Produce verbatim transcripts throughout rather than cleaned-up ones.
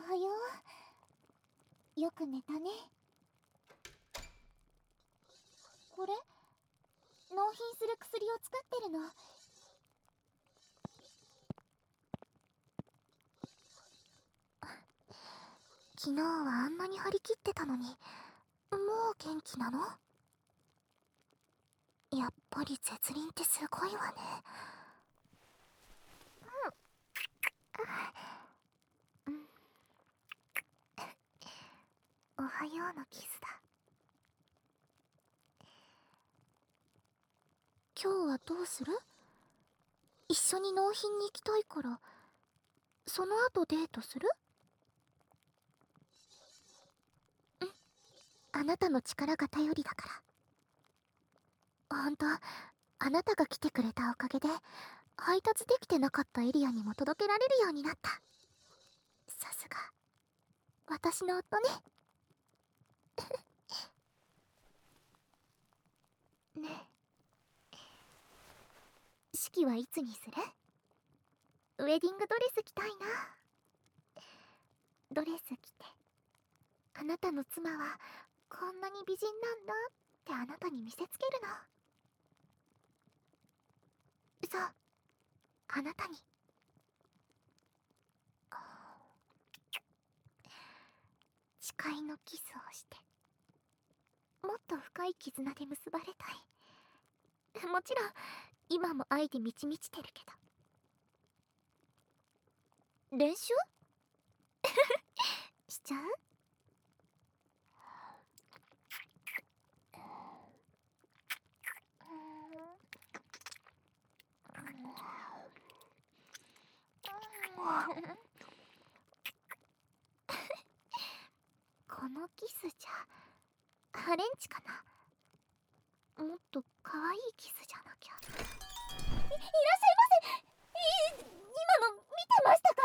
はよう。よく寝たね。これ納品する薬を作ってるの。昨日はあんなに張り切ってたのに、もう元気なの？やっぱり絶倫ってすごいわね。うん。おはようのキスだ。今日はどうする？一緒に納品に行きたいから、その後デートする？うん。あなたの力が頼りだから。ほんと、あなたが来てくれたおかげで、配達できてなかったエリアにも届けられるようになった。さすが、私の夫ね。ねえ、式はいつにする？ウェディングドレス着たいな。ドレス着て、あなたの妻はこんなに美人なんだってあなたに見せつけるの。そう、あなたに。誓いのキスをして、もっと深い絆で結ばれたい。もちろん今も愛で満ち満ちてるけど。練習しちゃう？このキスじゃハレンチかな。もっと可愛いキスじゃなきゃ。 い, いらっしゃいませ。い今の見てましたか？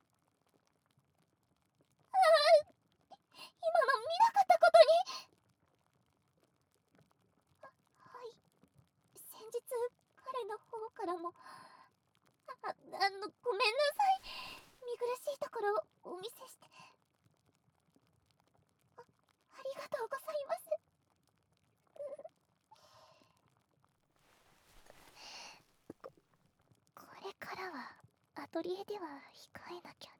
ああ、今の見なかったことに。あ、はい、先日彼の方からも。あ、あの、ごめんなさい。見苦しいところをお見せして。あ、ありがとうございます。こ、これからはアトリエでは控えなきゃ